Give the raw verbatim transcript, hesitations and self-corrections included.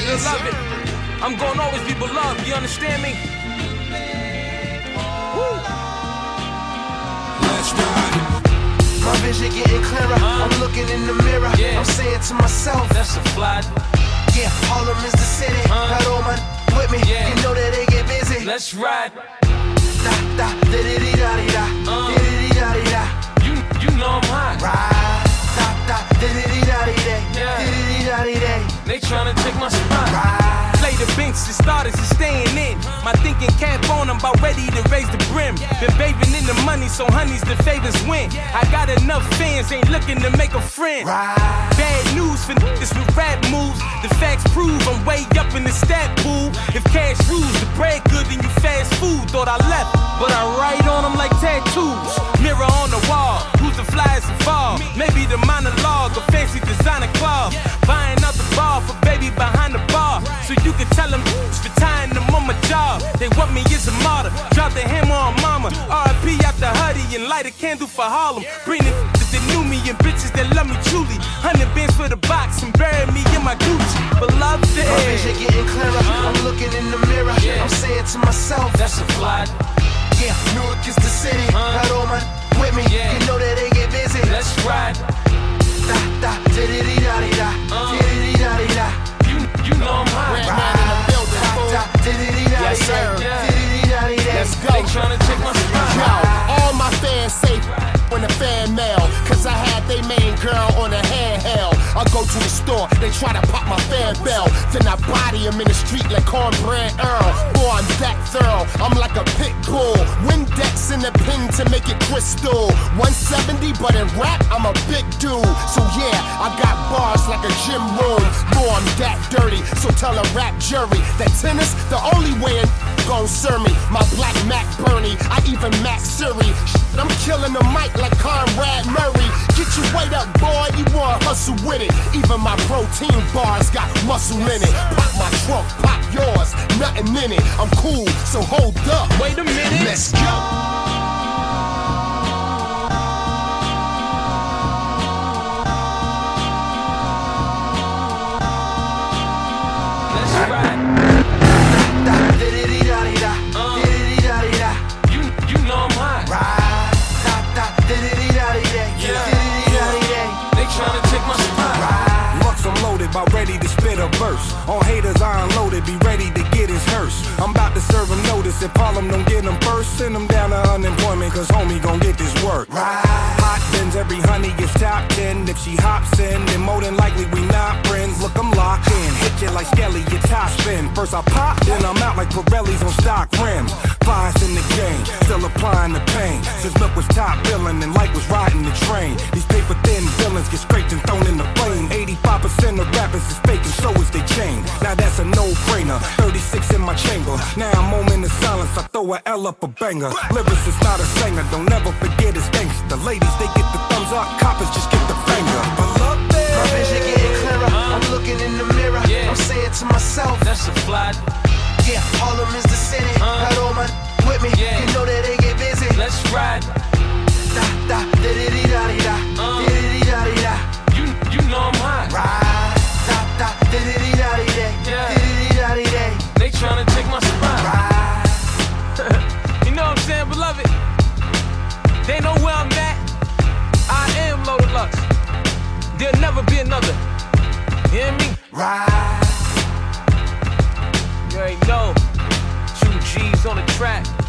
Beloved, I'm gonna always be beloved, you understand me? Woo. Let's ride. My vision getting clearer, uh, I'm looking in the mirror, yeah. I'm saying to myself, that's a fly. yeah, Harlem is the city, uh, got all my with me, yeah. you know that they get busy. Let's ride. Da da da da da da da uh, da da da. You you know I'm hot. Ride. Da da da da da da Yeah. da da da. They tryna take my spot. Ride. Play the bench, the starters is staying in. My thinking cap on, I'm about ready to raise the brim. Been bathing in the money, so honeys the favors win. I got enough fans, ain't looking to make a friend. Ride. Bad news for niggas with rap moves. The facts prove I'm way up in the stat pool. If cash rules, the bread good, then you fast food. Thought I left, but I write on them like tattoos. Mirror on the wall, who's the flyest of all? Maybe the monologue, a fancy designer club. Buying out the bar for baby behind the bar. So you can tell them for tying them on my job. They want me as a martyr. Drop the hammer on mama. R I P out the hoodie and light a candle for Harlem. Bring the that knew me and bitches that love me truly. Hundred bands for the box and bury me in my Gucci. Beloved. My vision getting clearer, uh, I'm looking in the mirror, yeah. I'm saying to myself, that's a fly. yeah, Newark is the city, uh, got all my with me, yeah. you know that they get busy. Let's ride. Da da da da da da uh, da da da. You you know I'm hot. Red man in the building, fool. Da da da da da. Yes, sir. Let's go. They tryna take my spot. Yo, all my fans say when the fan mail, cause I had they main girl on a handheld. I go to the store, they try to pop my fan bell. Then I body him in the street like Cornbread Earl. Boy, I'm that thorough, I'm like a pit bull. Windex in the pin to make it crystal. one seventy, but in rap, I'm a big dude. So yeah, I got bars like a gym room. Boy, I'm that dirty, so tell a rap jury that tennis, the only way a gon' serve me. My black Mac Bernie, I even Mac Siri. I'm killing the mic like Conrad Murray. Get your weight up, boy, you wanna hustle with it. Even my protein bars got muscle in it. Pop my trunk, pop yours, nothing in it. I'm cool, so hold up. Wait a minute. Let's go. Let's ride. About ready to spit a verse. On haters I unloaded, be ready to get his hearse. I'm about to serve him notice. If Harlem don't get him first, send him down to unemployment, cause homie gon' get this work. Right. Hot bins, every honey gets top ten. If she hops in, then more than likely we not friends. Look, I'm locked in, hit you like Skelly, your top spin. First I pop, then I'm out like Pirelli's on stock rims. Flies in the game, still applying the pain. Since Milk was top billing and Light was riding the train. These paper thin villains get scraped and thrown in the flame. eighty-five percent of rappers is fake and so is they chain. Now that's a no-brainer, thirty-six in my chamber. Now a moment of silence, I throw a L up a banger. Lyrics is not a singer, don't never forget his gangster. Ladies, they get the thumbs up, coppers just get the finger. Beloved. My vision getting clearer, uh, I'm looking in the mirror, yeah. I'm saying to myself, that's a fly. yeah, Harlem is the city, uh, got all my with me, yeah. you know that they get busy. Let's ride. Da da da da da da uh, da da da. You you know I'm hot. Ride. Da da da da da da da da. They tryna take my spot. Ride. You know what I'm saying, beloved? They know where I'm at. I am Loaded Lux. There'll never be another. You hear me? Ride. You ain't know. Two G's on the track.